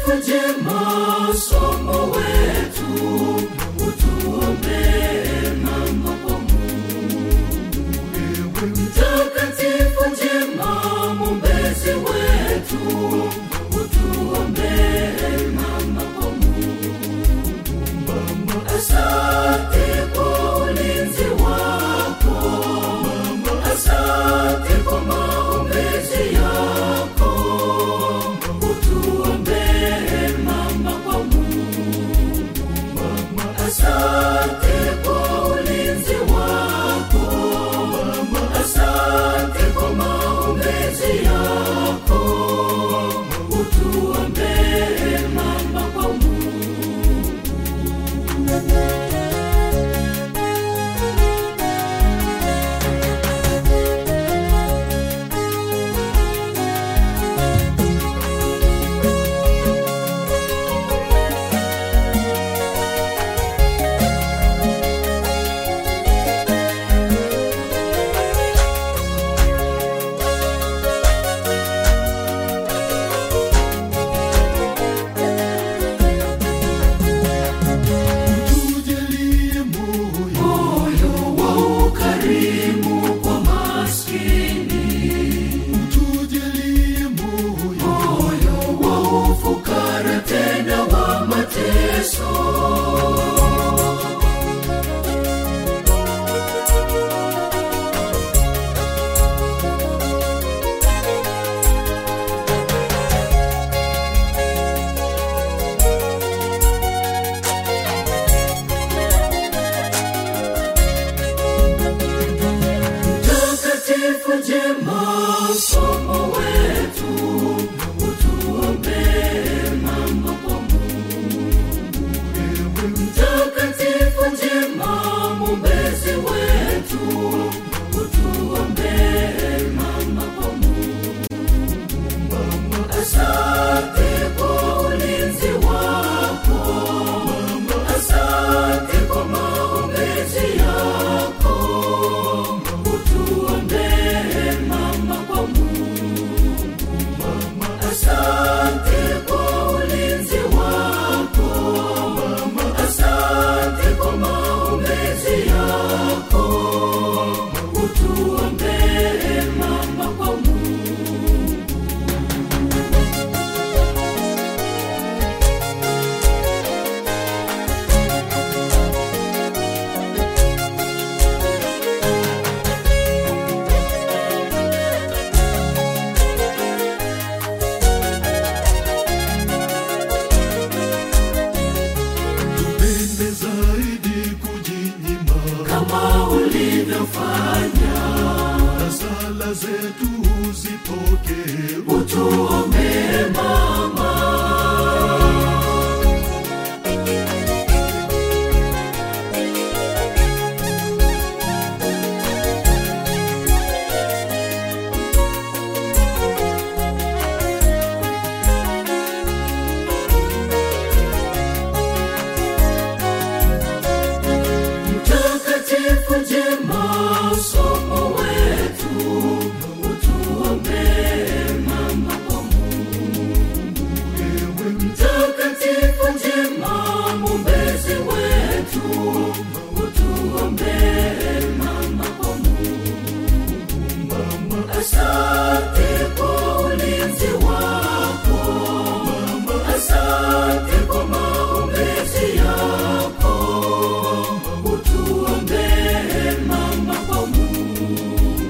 Takatifu jema somo wetu, utuombee mama kwa Mungu. Takatifu jema mwombezi wetu, utuombee mama kwa Mungu. Asante kwa ulinzi wako, asante kwa maombezi yako, utuombee mama kwa Mungu. Asante kwa ulinzi wako, asante kwa maombezi yako, utuombee mama kwa Mungu. Takatifu jema somo wetu, utuombee mama kwa Mungu. Takatifu jema mwombezi wetu, utuombee mama kwa Mungu. Asante kwa ulinzi wako, asante kwa maombezi yako, utuombee mama kwa Mungu. Asante kwa ulinzi wako, asante kwa maombezi yako, utuombee mama kwa Mungu. Tupende zaidi kujinyima Kama ulivyofanya, na sala zetu uzipokee. utuombee mama. Takatifu jema somo wetu, utuombee mama kwa Mungu. Takatifu jema mwombezi wetu, utuombee mama kwa Mungu. Asante kwa ulinzi wako, asante kwa maombezi yako, utuombee mama kwa Mungu.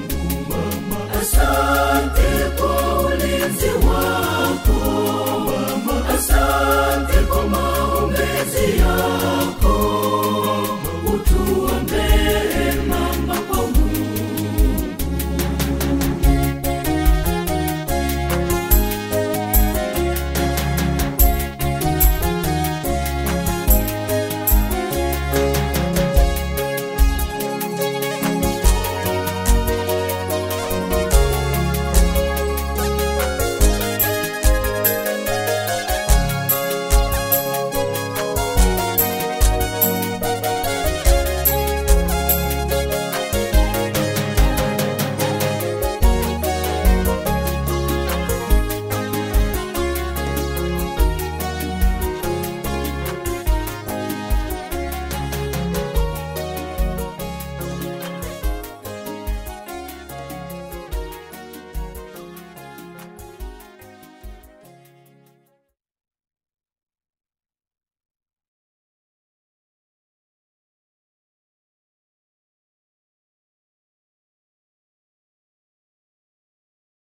Asante kwa ulinzi wako, asante kwa maombezi yako,